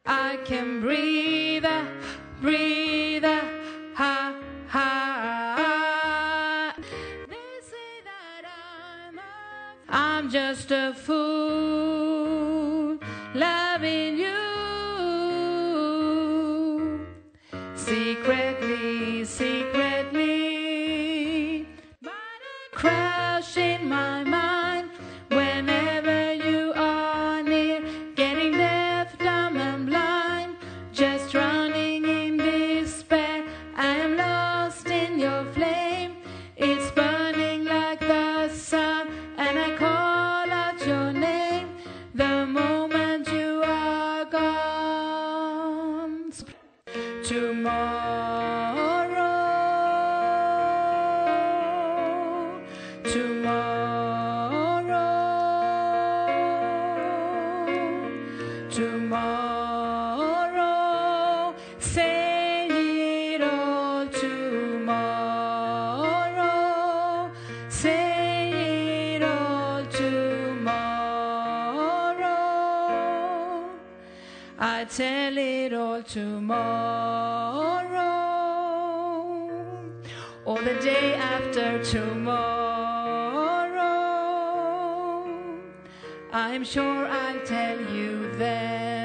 I can breathe, breathe, ha, ha. They say that I'm just a fool loving you. Secretly, secretly, but a crash in my mind whenever you are near, getting deaf, dumb and blind, just running in despair. I am lost in your flame, it's burning like the sun, and I call out your name the moment you are gone. Tomorrow, tomorrow, tomorrow, say it all tomorrow, say it all tomorrow, I tell it all tomorrow, or the day after tomorrow, I'm sure I'll tell you then.